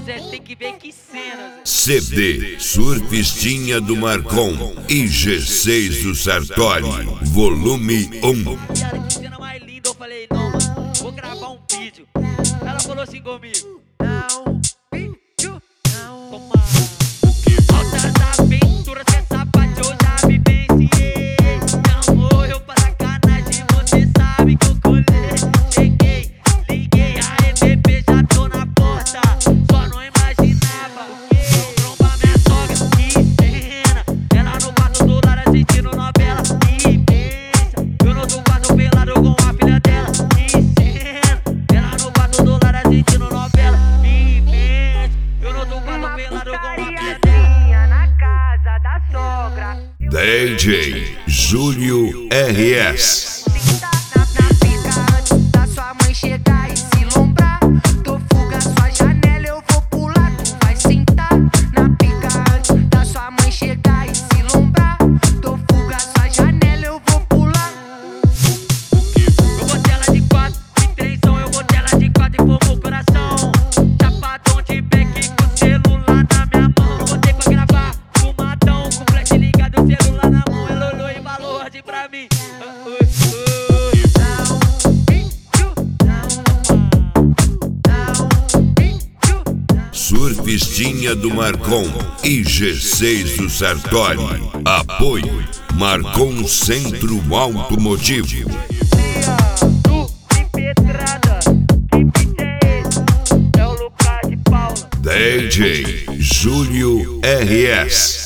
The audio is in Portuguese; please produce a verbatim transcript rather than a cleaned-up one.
Zé, tem que ver que cena, Zé. C D Surfistinha do Marcon e G seis do Sartori, volume um. Cara, que cena mais linda, eu falei, não, mano, vou gravar um vídeo. Ela falou assim comigo: não, vídeo, não. Toma. Altas aventuras que essa parte eu já vivenciei. Meu amor, eu pra sacanagem, você sabe que eu colei. Cheguei, liguei, a E B P já tô na porta. Só não imaginava eu trombar minha sogra, que cena. Ela no quarto do lado assistindo novela, que pensa. Eu no outro quarto pelado com a filha dela, que cena. Ela no quarto do lado assistindo novela, que pensa. Eu no outro quarto pelado com a filha dela. Na casa da sogra. D J Júlio R S. Na pica antes da sua mãe chegar e se lombrar. Tô fuga sua janela, eu vou pular, tu vai sentar. Na pica antes da sua mãe chegar e se lombrar. Tô fuga sua janela, eu vou pular. Eu botei ela de quatro, de trenzão, eu botei ela de quatro e formou o coração. Chapadão de beck com o celular na minha mão. Eu botei pra gravar, fumadão, com flash ligado, o celular na mão. Ela olhou e falou assim pra mim: ah, oi, oi. Não, vídeo, não, não, vídeo, não. Surfistinha do Marcon e G seis do Sartori. Apoio Marcon Centro Automotivo. Tu de pedrada, que beat é esse? É o Lucas de Paula. D J Júlio R S.